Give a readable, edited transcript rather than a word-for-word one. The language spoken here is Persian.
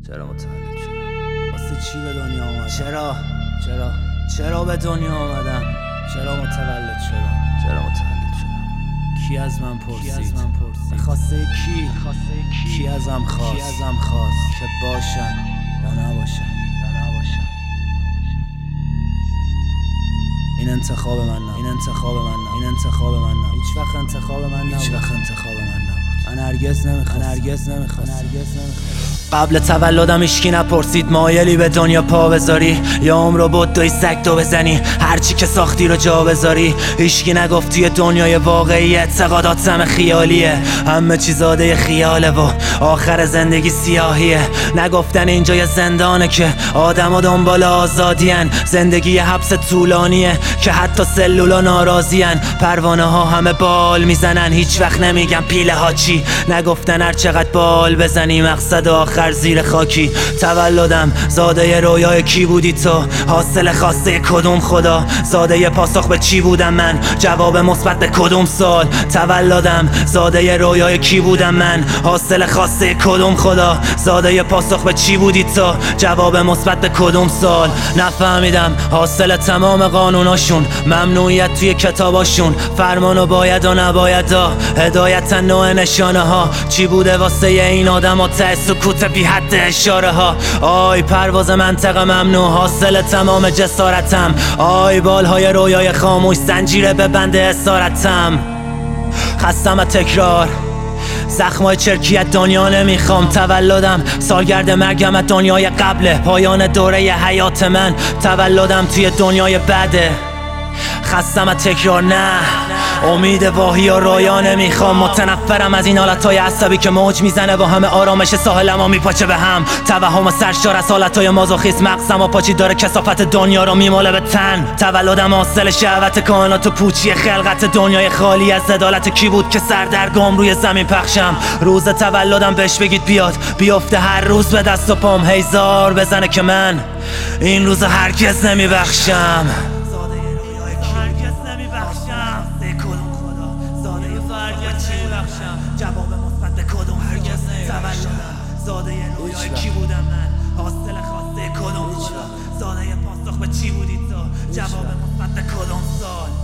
چرا متولد شدم؟ واسه چی به دنیا آمدم؟ چرا به دنیا آمدم؟ چرا متولد شدم؟ کی از من پرسید؟ به خواسته کی؟ کی ازم خواست که باشم یا نباشم؟ این انتخاب من نبود. هیچ وقت انتخاب من نبود. من هرگز نمیخواستم. قبل تولدم ایشکی نپرسید مایلی به دنیا پا بذاری یا عمرو بدوی سگ دو بزنی، هرچی که ساختی رو جا بذاری. ایشکی نگفت توی دنیای واقعی اعتقادات همه خیالیه، همه چی زاده خیاله و آخر زندگی سیاهیه. نگفتن اینجا یه زندانه که آدم ها دنبال آزادین، زندگی حبس طولانیه که حتی سلولا ناراضین. پروانه ها همه بال میزنن، هیچ وقت نمیگن پیله ها چی. نگفتن هر چقدر بال بزنی مقصد آخر زیر خاکی. تولدم زاده رویای کی بودی تو؟ حاصل خواسته کدوم خدا؟ زاده پاسخ به چی بودم من؟ جواب مثبت به کدوم سال؟ تولدم زاده رویای کی بودم من؟ حاصل خواسته کدوم خدا؟ زاده پاسخ به چی بودی تو؟ جواب مثبت به کدوم سال؟ نفهمیدم حاصل تمام قانوناشون، ممنوعیت توی کتاباشون، فرمانو باید و نبایدا، هدایت نوع نشانه ها. چی بوده واسه این آدم و ته سکوت بی حد اشاره ها؟ آی پرواز منطقه ممنوع، حاصل تمام جسارتم. آی بالهای رویای خاموش، زنجیره به بند اسارتم. خستم از تکرار، زخمای چرکیت دنیا نمیخوام. تولدم سالگرد مرگم از دنیای قبله، پایان دوره حیات من. تولدم توی دنیای بده، خستم از تکرار، نه امید واهی و رویا نمیخوام. متنفرم از این حالتهای عصبی که موج میزنه و همه آرامش ساحلمو میپاچه به هم. توهم سرشار از حالتهای مازوخیسم، مغزم و پاچی داره کثافت دنیا رو میماله به تن. تولدم حاصل شهوت کائنات و پوچی خلقت دنیای خالی از عدالت. کی بود که سردرگم روی زمین پخشم؟ روز تولدم بهش بگید بیاد، بیفته هر روز به دست و پام، هیزار بزنه که من این روز هرگز نمیبخشم. جواب مثبت به کدوم هرگز تولدم زاده رویای کی بودم من؟ حاصل خواسته کدوم خدا؟ زاده پاسخ به چی بودی تو؟ جواب مثبت به کدوم سال؟